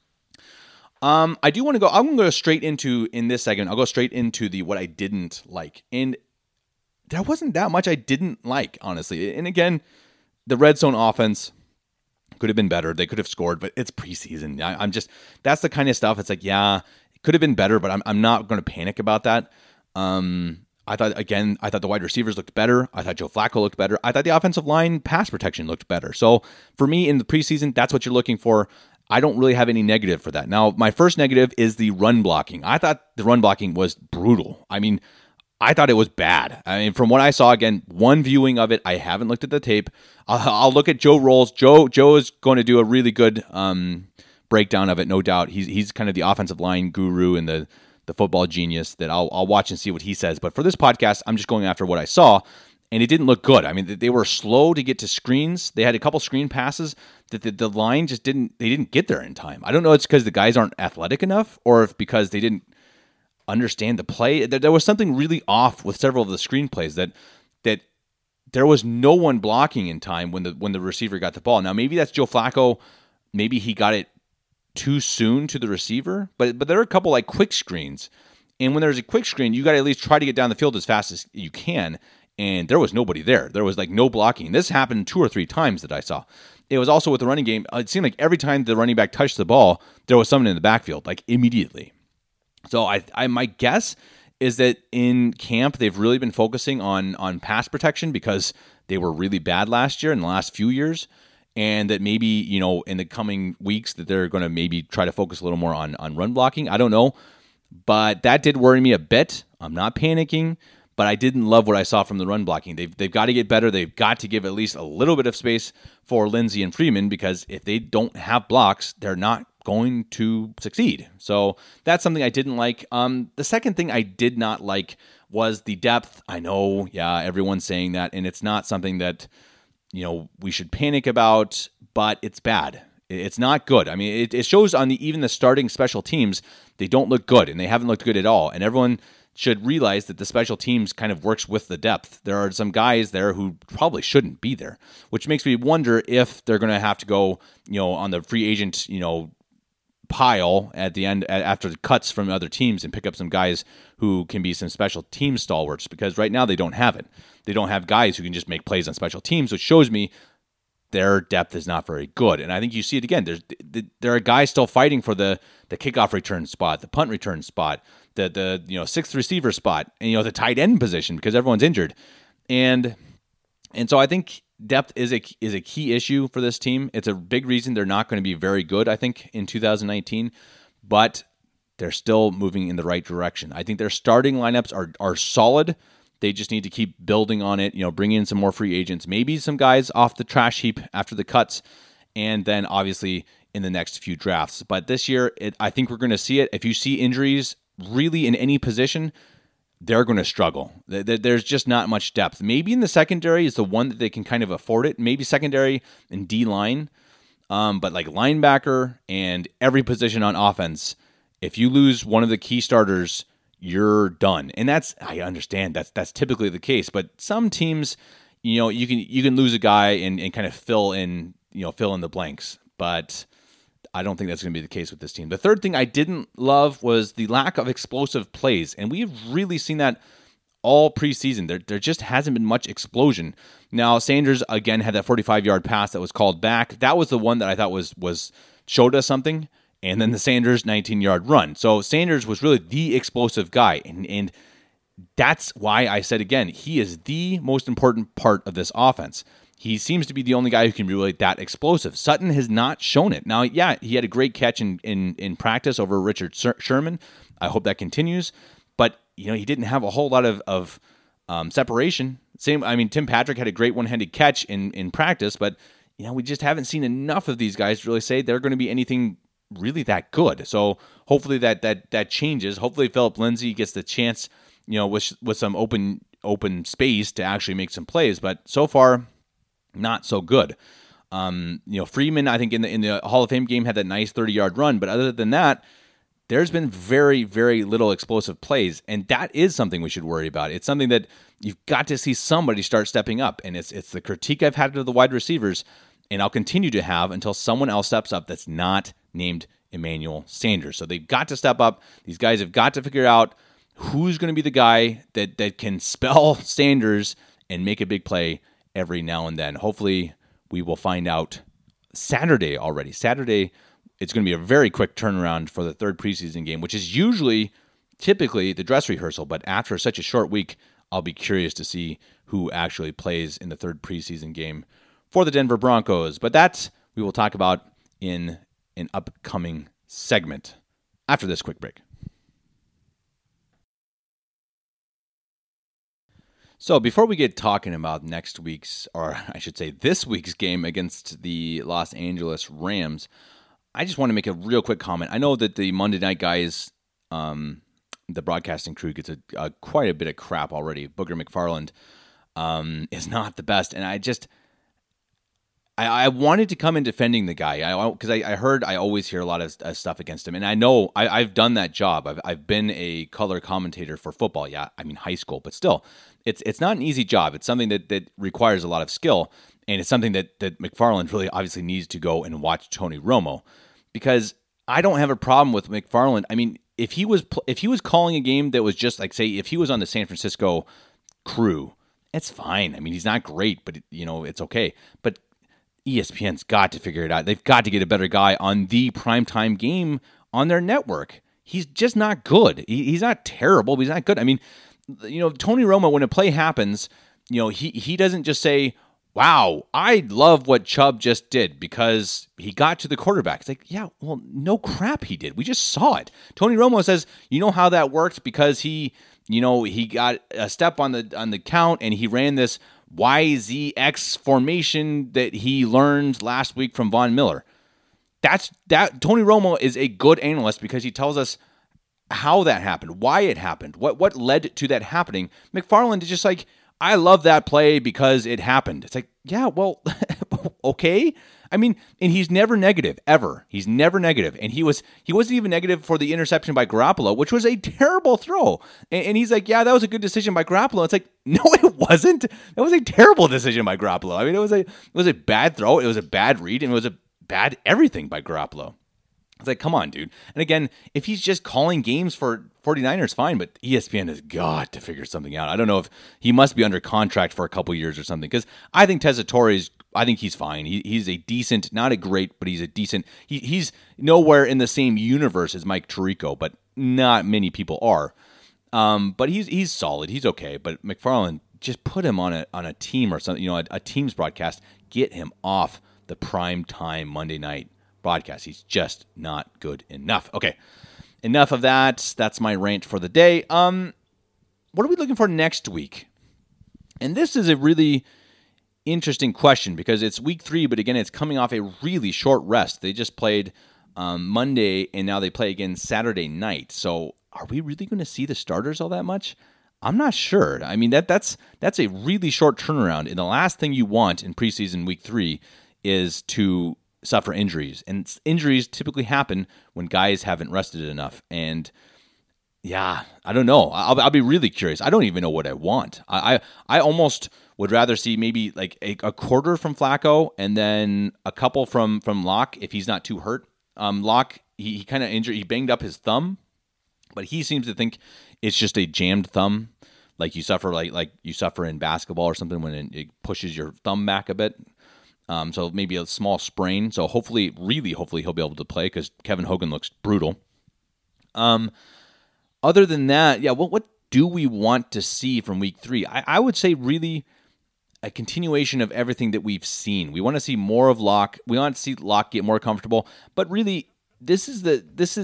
I do want to go. I'm going to go straight into in this segment. I'll go straight into what I didn't like, and there wasn't that much I didn't like, honestly. And again, the red zone offense could have been better. They could have scored, but it's preseason. I'm just, that's the kind of stuff. It's like, yeah, it could have been better, but I'm not going to panic about that. I thought the wide receivers looked better. I thought Joe Flacco looked better. I thought the offensive line pass protection looked better. So for me in the preseason, that's what you're looking for. I don't really have any negative for that. Now, my first negative is the run blocking. I thought the run blocking was brutal. I mean, I thought it was bad. I mean, from what I saw, again, one viewing of it, I haven't looked at the tape. I'll look at Joe Rolls. Joe is going to do a really good breakdown of it, no doubt. He's kind of the offensive line guru and the football genius that I'll watch and see what he says. But for this podcast, I'm just going after what I saw, and it didn't look good. I mean, they were slow to get to screens. They had a couple screen passes that the line just didn't get there in time. I don't know if it's because the guys aren't athletic enough or if because they didn't understand the play. There was something really off with several of the screenplays that there was no one blocking in time when the receiver got the ball. Now maybe that's Joe Flacco. Maybe he got it too soon to the receiver, but there are a couple like quick screens, and when there's a quick screen, you got to at least try to get down the field as fast as you can. And there was nobody there. There was like no blocking. This happened 2 or 3 times that I saw. It was also with the running game. It seemed like every time the running back touched the ball, there was someone in the backfield, like immediately. So I my guess is that in camp they've really been focusing on pass protection because they were really bad last year in the last few years, and that maybe in the coming weeks that they're going to maybe try to focus a little more on run blocking. I don't know, but that did worry me a bit. I'm not panicking, but I didn't love what I saw from the run blocking. They've got to get better. They've got to give at least a little bit of space for Lindsey and Freeman because if they don't have blocks, they're not going to succeed. So that's something I didn't like. The second thing I did not like was the depth. I know, everyone's saying that, and it's not something that we should panic about, but it's bad. It's not good. I mean, it shows on even the starting special teams, they don't look good, and they haven't looked good at all. And everyone should realize that the special teams kind of works with the depth. There are some guys there who probably shouldn't be there, which makes me wonder if they're going to have to go, on the free agent, pile at the end after the cuts from other teams and pick up some guys who can be some special team stalwarts, because right now they don't have it. They don't have guys who can just make plays on special teams, which shows me their depth is not very good. And I think you see it again. There are guys still fighting for the kickoff return spot, the punt return spot, the sixth receiver spot, and the tight end position because everyone's injured. And so I think depth is a key issue for this team. It's a big reason they're not going to be very good, I think, in 2019, but they're still moving in the right direction. I think their starting lineups are solid. They just need to keep building on it, bring in some more free agents, maybe some guys off the trash heap after the cuts, and then obviously in the next few drafts. But this year, I think we're going to see it. If you see injuries really in any position, they're going to struggle. There's just not much depth. Maybe in the secondary is the one that they can kind of afford it. Maybe secondary and D-line. But like linebacker and every position on offense, if you lose one of the key starters, you're done. And I understand that's typically the case. But some teams, you can lose a guy and kind of fill in the blanks. But I don't think that's going to be the case with this team. The third thing I didn't love was the lack of explosive plays. And we've really seen that all preseason. There just hasn't been much explosion. Now, Sanders, again, had that 45-yard pass that was called back. That was the one that I thought was showed us something. And then the Sanders 19-yard run. So Sanders was really the explosive guy. And that's why I said, again, he is the most important part of this offense. He seems to be the only guy who can be really that explosive. Sutton has not shown it. Now, yeah, he had a great catch in practice over Richard Sherman. I hope that continues. But, he didn't have a whole lot of separation. Tim Patrick had a great one-handed catch in practice, but, we just haven't seen enough of these guys to really say they're going to be anything really that good. So hopefully that changes. Hopefully Phillip Lindsay gets the chance, with some open space to actually make some plays. But so far, not so good. Freeman, I think in the Hall of Fame game had that nice 30-yard run, but other than that, there's been very, very little explosive plays, and that is something we should worry about. It's something that you've got to see somebody start stepping up, and it's the critique I've had of the wide receivers, and I'll continue to have until someone else steps up that's not named Emmanuel Sanders. So they've got to step up. These guys have got to figure out who's going to be the guy that can spell Sanders and make a big play every now and then. Hopefully we will find out Saturday already. Saturday, it's going to be a very quick turnaround for the third preseason game, which is typically the dress rehearsal. But after such a short week, I'll be curious to see who actually plays in the third preseason game for the Denver Broncos. But that we will talk about in an upcoming segment after this quick break. So before we get talking about next week's, or I should say this week's game against the Los Angeles Rams, I just want to make a real quick comment. I know that the Monday night guys, the broadcasting crew gets quite a bit of crap already. Booger McFarland is not the best, and I wanted to come in defending the guy because I always hear a lot of stuff against him, and I know I've done that job. I've been a color commentator for football. Yeah, I mean high school, but still, it's not an easy job. It's something that requires a lot of skill, and it's something that McFarland really obviously needs to go and watch Tony Romo, because I don't have a problem with McFarland. I mean, if he was calling a game that was just like, say, if he was on the San Francisco crew, it's fine. I mean, he's not great, but it's okay. But ESPN's got to figure it out. They've got to get a better guy on the primetime game on their network. He's just not good. He's not terrible, but he's not good. I mean, Tony Romo, when a play happens, he doesn't just say, wow, I love what Chubb just did because he got to the quarterback. It's like, yeah, well, no crap he did. We just saw it. Tony Romo says, you know how that worked because he got a step on the count and he ran this YZX formation that he learned last week from Von Miller. Tony Romo is a good analyst because he tells us how that happened, why it happened, what led to that happening. McFarland is just like, I love that play because it happened. It's like, yeah, well, okay. I mean, and he's never negative, ever. He's never negative. And he wasn't even negative for the interception by Garoppolo, which was a terrible throw. And he's like, yeah, that was a good decision by Garoppolo. It's like, no, it wasn't. That was a terrible decision by Garoppolo. I mean, it was a bad throw. It was a bad read, and it was a bad everything by Garoppolo. It's like, come on, dude. And again, if he's just calling games for 49ers, fine, but ESPN has got to figure something out. I don't know if he must be under contract for a couple years or something, because I think Tessitore's, I think he's fine. He's a decent, not a great, but he's a decent, he's nowhere in the same universe as Mike Tirico, but not many people are. But he's solid. He's okay. But McFarland, just put him on a team or something, a team's broadcast. Get him off the prime time Monday night broadcast. He's just not good enough. Okay, enough of that. That's my rant for the day. What are we looking for next week? And this is a really interesting question because it's week 3, but again, it's coming off a really short rest. They just played Monday, and now they play again Saturday night. So are we really going to see the starters all that much? I'm not sure. I mean, that's a really short turnaround. And the last thing you want in preseason week 3 is to suffer injuries, and injuries typically happen when guys haven't rested enough. And yeah, I don't know. I'll be really curious. I don't even know what I want. I almost would rather see maybe like a quarter from Flacco and then a couple from Locke if he's not too hurt. Locke, he kind of injured. He banged up his thumb, but he seems to think it's just a jammed thumb, like you suffer like you suffer in basketball or something when it pushes your thumb back a bit. So maybe a small sprain. So hopefully he'll be able to play because Kevin Hogan looks brutal. Other than that, yeah, what do we want to see from week 3? I would say really a continuation of everything that we've seen. We want to see more of Locke. We want to see Locke get more comfortable. But really, this is the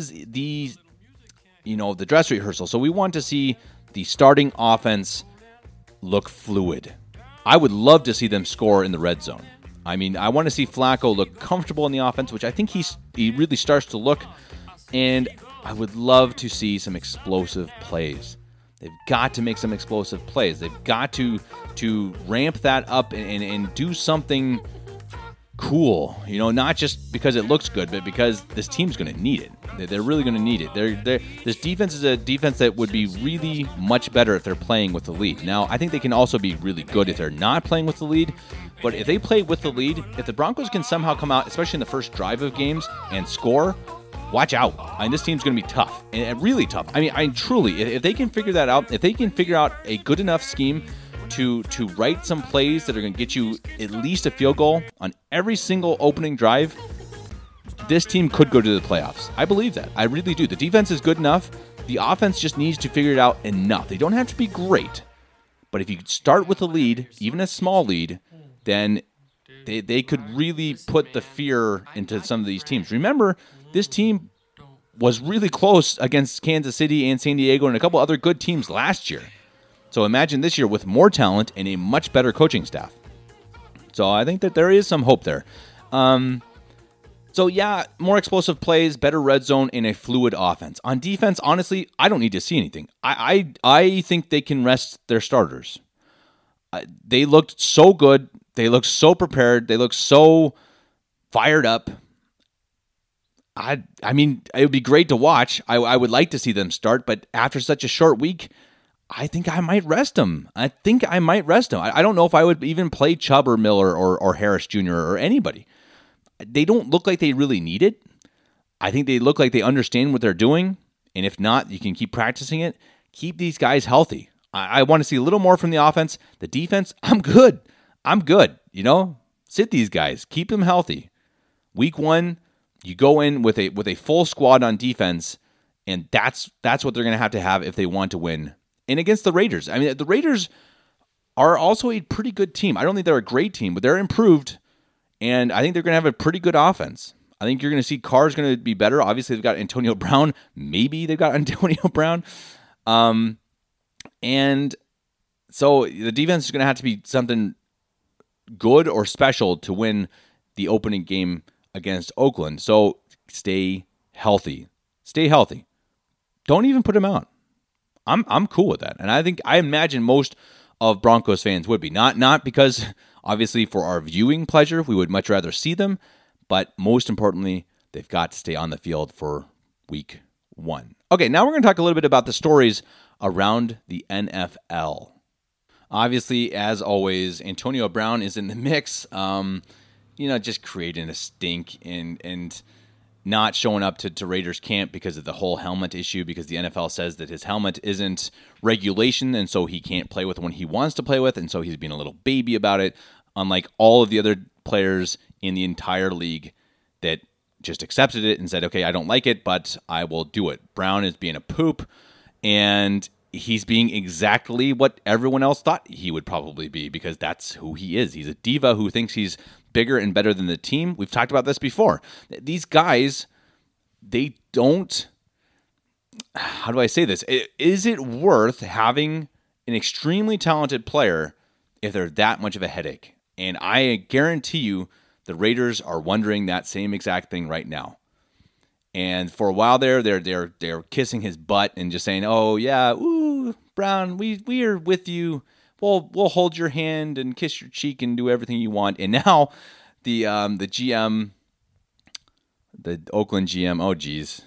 dress rehearsal. So we want to see the starting offense look fluid. I would love to see them score in the red zone. I mean, I want to see Flacco look comfortable in the offense, which I think he really starts to look. And I would love to see some explosive plays. They've got to make some explosive plays. They've got to ramp that up and do something cool. Not just because it looks good, but because this team's going to need it. They're really going to need it. This defense is a defense that would be really much better if they're playing with the lead. Now, I think they can also be really good if they're not playing with the lead. But if they play with the lead, if the Broncos can somehow come out, especially in the first drive of games, and score, watch out. I mean, this team's going to be tough, and really tough. I mean, truly, if they can figure that out, if they can figure out a good enough scheme to write some plays that are going to get you at least a field goal on every single opening drive, this team could go to the playoffs. I believe that. I really do. The defense is good enough. The offense just needs to figure it out enough. They don't have to be great. But if you start with a lead, even a small lead, then they could really put the fear into some of these teams. Remember, this team was really close against Kansas City and San Diego and a couple other good teams last year. So imagine this year with more talent and a much better coaching staff. So I think that there is some hope there. So yeah, more explosive plays, better red zone, and a fluid offense. On defense, honestly, I don't need to see anything. I think they can rest their starters. They looked so good. They looked so prepared. They looked so fired up. I mean, it would be great to watch. I would like to see them start, but after such a short week, I think I might rest them. I don't know if I would even play Chubb or Miller or Harris Jr. or anybody. They don't look like they really need it. I think they look like they understand what they're doing. And if not, you can keep practicing it. Keep these guys healthy. I want to see a little more from the offense. The defense, I'm good. Sit these guys. Keep them healthy. Week 1, you go in with a full squad on defense, and that's what they're going to have if they want to win. And against the Raiders. I mean, the Raiders are also a pretty good team. I don't think they're a great team, but they're improved. And I think they're going to have a pretty good offense. I think you're going to see Carr's going to be better. Obviously, they've got Antonio Brown. Maybe they've got Antonio Brown. And so the defense is going to have to be something good or special to win the opening game against Oakland. So stay healthy. Stay healthy. Don't even put them out. I'm cool with that. And I imagine most of Broncos fans would be. Not because... Obviously, for our viewing pleasure, we would much rather see them, but most importantly, they've got to stay on the field for week 1. Okay, now we're going to talk a little bit about the stories around the NFL. Obviously, as always, Antonio Brown is in the mix, just creating a stink and not showing up to Raiders camp because of the whole helmet issue, because the NFL says that his helmet isn't regulation, and so he can't play with one he wants to play with, and so he's being a little baby about it, unlike all of the other players in the entire league that just accepted it and said, okay, I don't like it, but I will do it. Brown is being a poop, and he's being exactly what everyone else thought he would probably be, because that's who he is. He's a diva who thinks he's bigger and better than the team. We've talked about this before. These guys, they don't... How do I say this? Is it worth having an extremely talented player if they're that much of a headache? And I guarantee you the Raiders are wondering that same exact thing right now. And for a while there, they're kissing his butt and just saying, "Oh yeah, ooh, Brown, we are with you. We'll hold your hand and kiss your cheek and do everything you want." And now the GM, the Oakland GM, oh geez,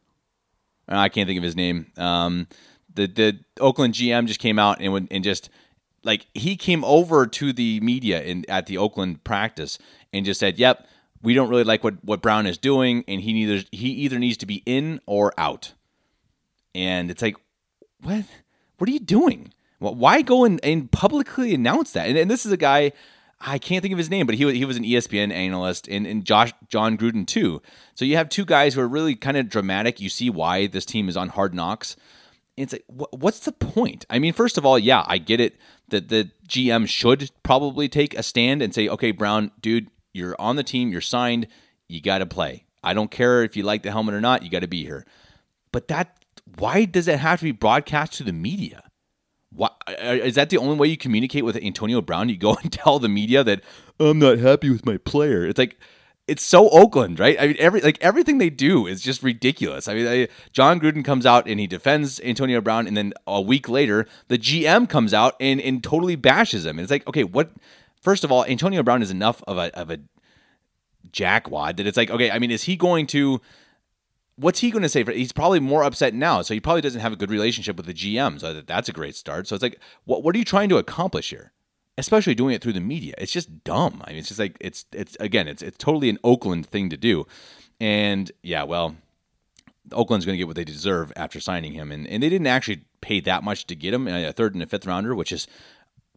I can't think of his name. The Oakland GM just came out and just like he came over to the media at the Oakland practice and just said, "Yep, we don't really like what Brown is doing, and he either needs to be in or out." And it's like, what are you doing? Well, why go and publicly announce that? And this is a guy, I can't think of his name, but he was an ESPN analyst and John Gruden too. So you have two guys who are really kind of dramatic. You see why this team is on Hard Knocks. It's like, what's the point? I mean, first of all, yeah, I get it that the GM should probably take a stand and say, okay, Brown, dude, you're on the team, you're signed, you got to play. I don't care if you like the helmet or not, you got to be here. But why does it have to be broadcast to the media? Why, is that the only way you communicate with Antonio Brown? You go and tell the media that I'm not happy with my player. It's like, it's so Oakland, right? I mean, everything they do is just ridiculous. I mean, John Gruden comes out and he defends Antonio Brown, and then a week later, the GM comes out and totally bashes him. And it's like, okay, what? First of all, Antonio Brown is enough of a jackwad that it's like, okay, I mean, is he going to? What's he going to say? He's probably more upset now, so he probably doesn't have a good relationship with the GM. So that's a great start. So it's like, what are you trying to accomplish here? Especially doing it through the media. It's just dumb. I mean, it's just like, it's totally an Oakland thing to do. And yeah, well, Oakland's going to get what they deserve after signing him. And they didn't actually pay that much to get him, a third and a fifth rounder, which is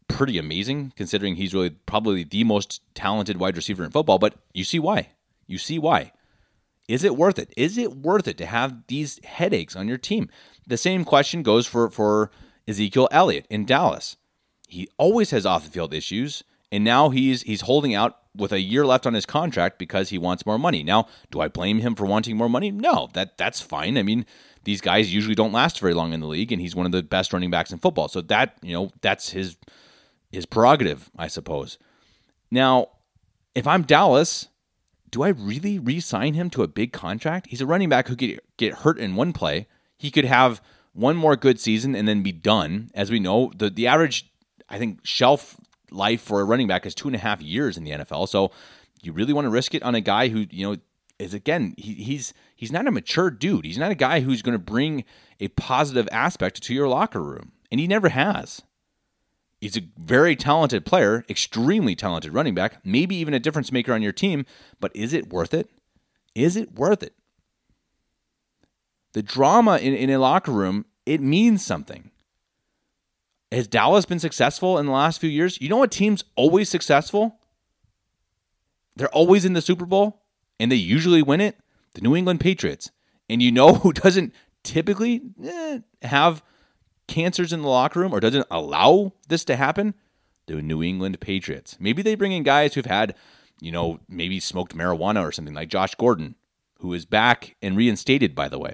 pretty amazing considering he's really probably the most talented wide receiver in football, but you see why. You see why. Is it worth it? Is it worth it to have these headaches on your team? The same question goes for Ezekiel Elliott in Dallas. He always has off-the-field issues, and now he's holding out with a year left on his contract because he wants more money. Now, do I blame him for wanting more money? No, that's fine. I mean, these guys usually don't last very long in the league, and he's one of the best running backs in football. So that's his prerogative, I suppose. Now, if I'm Dallas, do I really re-sign him to a big contract? He's a running back who could get hurt in one play. He could have one more good season and then be done. As we know, the average, I think, shelf life for a running back is 2.5 years in the NFL. So you really want to risk it on a guy who, is, again, he's not a mature dude. He's not a guy who's going to bring a positive aspect to your locker room. And he never has. He's a very talented player, extremely talented running back, maybe even a difference maker on your team, but is it worth it? Is it worth it? The drama in a locker room, it means something. Has Dallas been successful in the last few years? You know what team's always successful? They're always in the Super Bowl, and they usually win it? The New England Patriots. And you know who doesn't typically have cancers in the locker room or doesn't allow this to happen? The New England Patriots. Maybe they bring in guys who've had, maybe smoked marijuana or something, like Josh Gordon, who is back and reinstated, by the way.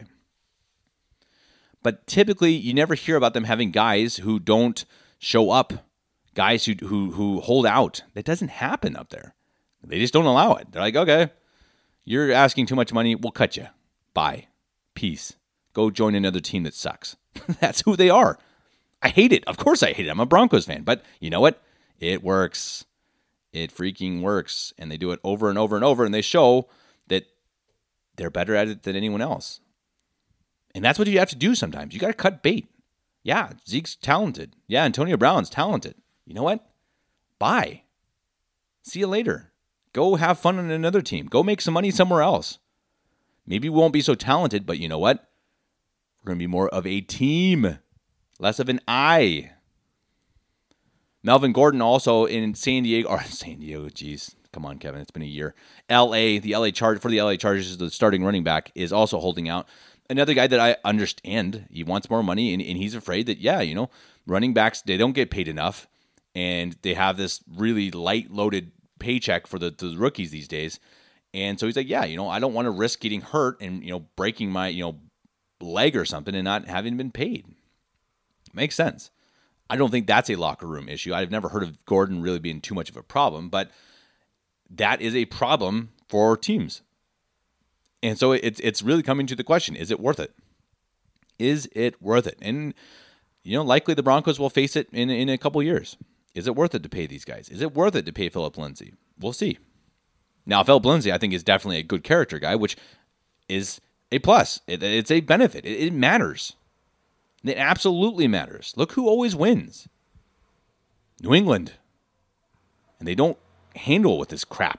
But typically, you never hear about them having guys who don't show up, guys who hold out. That doesn't happen up there. They just don't allow it. They're like, okay, you're asking too much money. We'll cut you. Bye. Peace. Go join another team that sucks. That's who they are. I hate it. Of course I hate it. I'm a Broncos fan. But you know what? It works. It freaking works. And they do it over and over and over. And they show that they're better at it than anyone else. And that's what you have to do sometimes. You got to cut bait. Yeah, Zeke's talented. Yeah, Antonio Brown's talented. You know what? Bye. See you later. Go have fun on another team. Go make some money somewhere else. Maybe we won't be so talented, but you know what? We're going to be more of a team. Less of an I. Melvin Gordon also in San Diego, geez. Come on, Kevin. It's been a year. the LA Chargers, the starting running back, is also holding out. Another guy that I understand, he wants more money, and he's afraid that, running backs, they don't get paid enough, and they have this really light-loaded paycheck for the rookies these days. And so he's like, I don't want to risk getting hurt and, breaking my, leg or something and not having been paid. Makes sense. I don't think that's a locker room issue. I've never heard of Gordon really being too much of a problem, but that is a problem for teams. And so it's really coming to the question, is it worth it? Is it worth it? And, likely the Broncos will face it in a couple years. Is it worth it to pay these guys? Is it worth it to pay Philip Lindsay? We'll see. Now, Philip Lindsay, I think, is definitely a good character guy, which is a plus. It's a benefit. It matters. It absolutely matters. Look who always wins. New England. And they don't handle with this crap.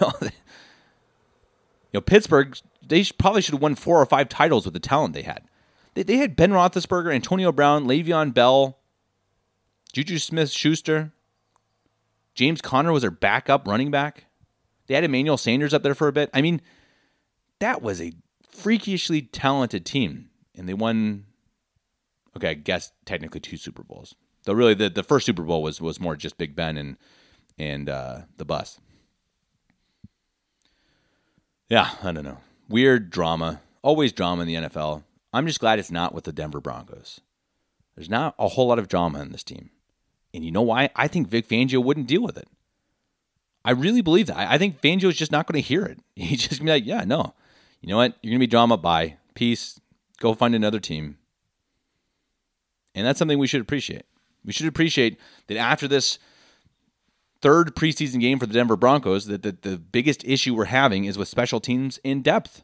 Pittsburgh, they probably should have won 4 or 5 titles with the talent they had. They had Ben Roethlisberger, Antonio Brown, Le'Veon Bell, Juju Smith-Schuster. James Conner was their backup running back. They had Emmanuel Sanders up there for a bit. I mean, that was a freakishly talented team. And they won, I guess technically 2 Super Bowls. Though really the first Super Bowl was more just Big Ben and the bus. Yeah, I don't know. Weird drama. Always drama in the NFL. I'm just glad it's not with the Denver Broncos. There's not a whole lot of drama in this team. And you know why? I think Vic Fangio wouldn't deal with it. I really believe that. I think Fangio's just not going to hear it. He's just going to be like, no. You know what? You're going to be drama. Bye. Peace. Go find another team. And that's something we should appreciate. We should appreciate that after this third preseason game for the Denver Broncos, that the biggest issue we're having is with special teams in depth.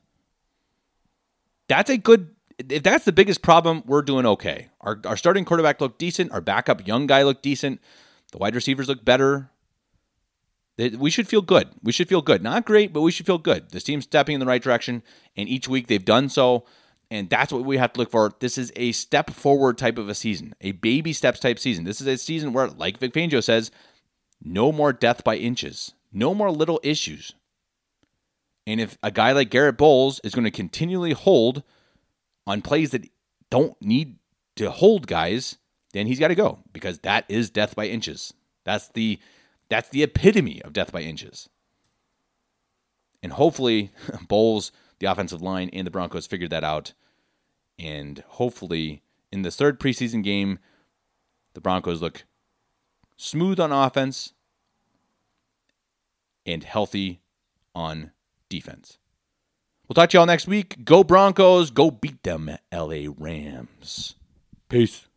If that's the biggest problem, we're doing okay. Our starting quarterback looked decent. Our backup young guy looked decent. The wide receivers look better. We should feel good. We should feel good. Not great, but we should feel good. This team's stepping in the right direction, and each week they've done so. And that's what we have to look for. This is a step forward type of a season, a baby steps type season. This is a season where, like Vic Fangio says, no more death by inches, no more little issues. And if a guy like Garrett Bowles is going to continually hold on plays that don't need to hold guys, then he's got to go, because that is death by inches. That's the epitome of death by inches. And hopefully Bowles, the offensive line, and the Broncos figured that out. And hopefully in this third preseason game, the Broncos look smooth on offense and healthy on defense. We'll talk to y'all next week. Go Broncos. Go beat them, LA Rams. Peace.